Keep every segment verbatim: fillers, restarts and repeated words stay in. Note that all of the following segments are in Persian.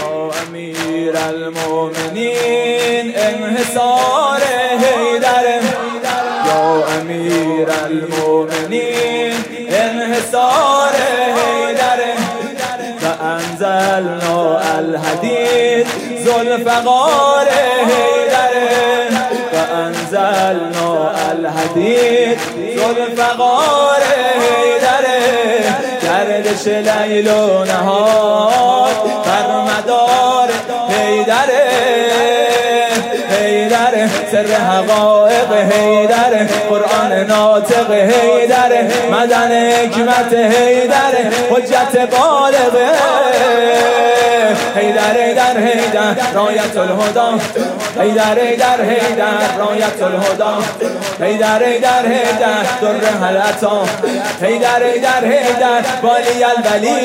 یا امیر المؤمنین انحصار حیدر، یا امیر المؤمنین انحصار حیدر. فانزلنا الحدید ذوالفقار حیدر، فانزلنا الحدید ذوالفقار حیدر. گردش لیل و نهار بر مدار حیدر، حیدر سر حقایق حیدر، قرآن ناطق حیدر، مدن حکمت حیدر، حجت بالغ حیدر. حیدر حیدر رایت الهدی، حیدر حیدر حیدر رایت الهدی، حیدر حیدر حیدر در حلعتا، حیدر حیدر حیدر والی الولی،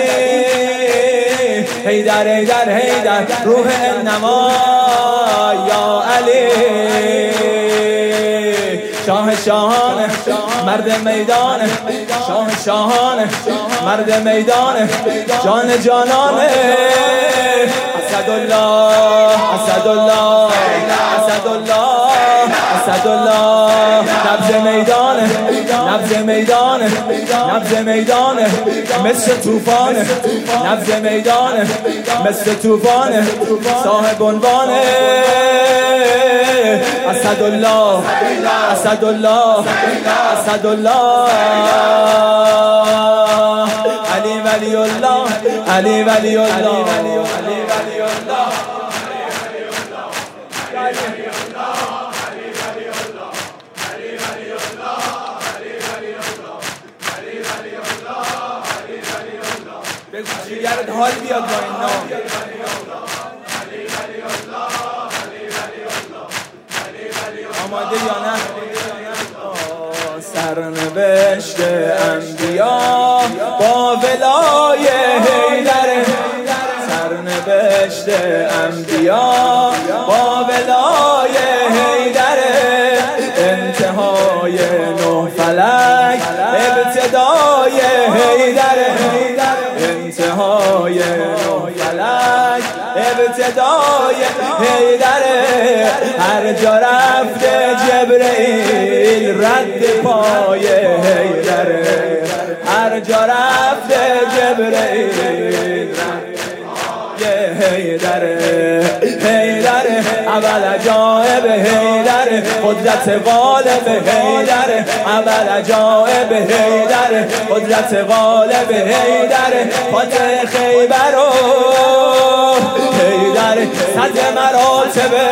حیدر حیدر حیدر روح انما یا علی. شاه شاهان مرد میدان، شاه شاهان مرد میدان، جان جانان اسدالله، اسدالله، اسدالله، اسدالله. نبض میدان، نبض میدان، نبض میدان مثل طوفان، نبض میدان مثل طوفان، صاحب عنوان اسدالله، اسدالله، اسدالله. علی ولی الله، علی ولی الله، علی ولی الله. بگو جیگرت حال بیاد با این نام. آماده یا نه؟ سرنوشت انبیا با ولای حیدر، سرنوشت انبیا با ولای حیدر. انتهای نه فلک ابتدای حیدر، انتهای نه فلک ابتدای حیدر. هر جا رفته جبرئیل رد پای حیدر، هر جا رفته جبرئیل رد حیدر. حیدر اول عجایب حیدر، قدرت غالب حیدر، اول عجایب حیدر، قدرت غالب حیدر. فاتح خیبر و حیدر صد مراتبه،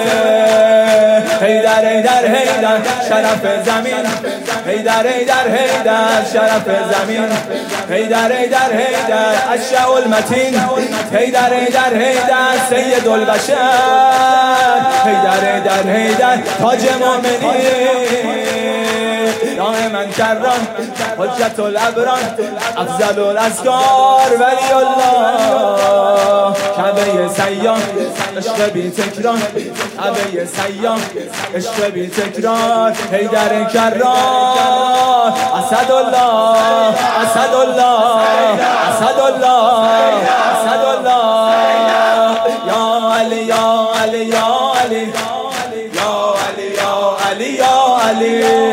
حیدر حیدر حیدر شرف زمین، حیدر حیدر حیدر شرف زمین، حیدر حیدر حیدر اشع المتین، حیدر حیدر حیدر سید البشر، حیدر حیدر حیدر تاج مومنین، دائما کران حجت الابران، افضل الاذکار ولی الله. کعبه سیام عشق بی تکرار، کعبه سیام عشق بی تکرار. حیدر کرار اسدالله، اسدالله، اسدالله، اسدالله. یا علی یا علی یا علی، یا علی یا علی یا علی.